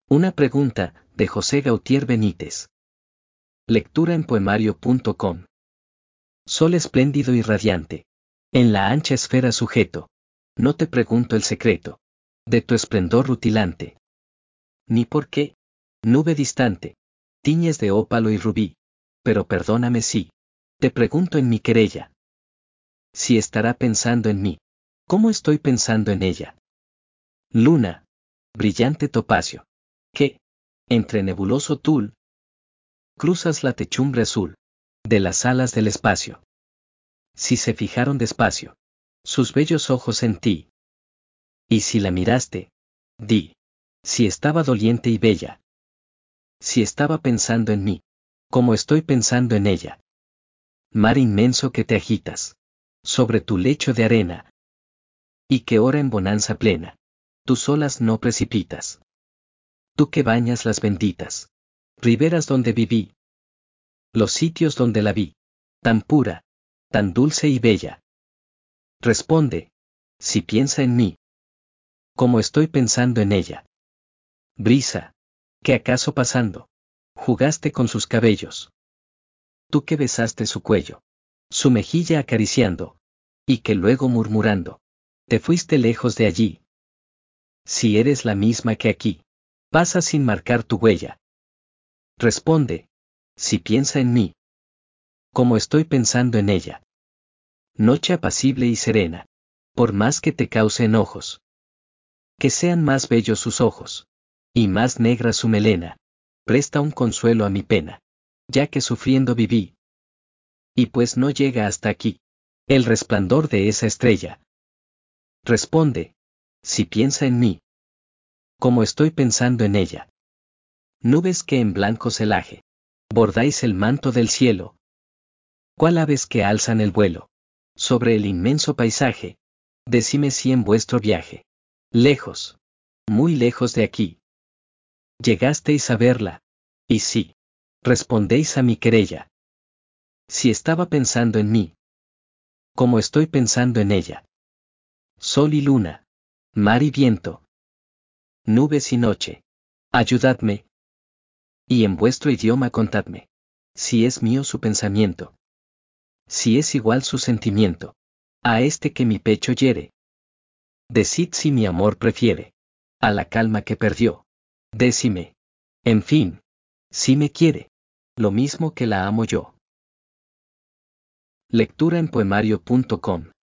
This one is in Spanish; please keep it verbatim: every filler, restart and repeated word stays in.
Una pregunta, de José Gautier Benítez. Lectura en poemario punto com. Sol espléndido y radiante. En la ancha esfera sujeto. No te pregunto el secreto de tu esplendor rutilante. Ni por qué, nube distante, tiñes de ópalo y rubí. Pero perdóname si te pregunto en mi querella. Si estará pensando en mí. ¿Cómo estoy pensando en ella? Luna, brillante topacio. Que, entre nebuloso tul, cruzas la techumbre azul de las alas del espacio. Si se fijaron despacio sus bellos ojos en ti. Y si la miraste, di, si estaba doliente y bella. Si estaba pensando en mí, como estoy pensando en ella. Mar inmenso que te agitas sobre tu lecho de arena. Y que ora en bonanza plena, tus olas no precipitas. Tú que bañas las benditas riberas donde viví. Los sitios donde la vi, tan pura, tan dulce y bella. Responde, si piensa en mí, como estoy pensando en ella. Brisa, que acaso pasando, jugaste con sus cabellos. Tú que besaste su cuello, su mejilla acariciando, y que luego murmurando, te fuiste lejos de allí. Si eres la misma que aquí, pasa sin marcar tu huella. Responde, si piensa en mí, como estoy pensando en ella. Noche apacible y serena, por más que te cause enojos. Que sean más bellos sus ojos, y más negra su melena, presta un consuelo a mi pena, ya que sufriendo viví. Y pues no llega hasta aquí el resplandor de esa estrella. Responde, si piensa en mí, como estoy pensando en ella. Nubes que en blanco celaje bordáis el manto del cielo. ¿Cuál aves que alzan el vuelo sobre el inmenso paisaje? Decime si en vuestro viaje, lejos, muy lejos de aquí, llegasteis a verla, y si respondéis a mi querella. Si estaba pensando en mí, como estoy pensando en ella. Sol y luna, mar y viento, nubes y noche, ayudadme. Y en vuestro idioma contadme, si es mío su pensamiento. Si es igual su sentimiento a este que mi pecho hiere. Decid si mi amor prefiere a la calma que perdió. Decime, en fin, si me quiere, lo mismo que la amo yo. Lectura en poemario punto com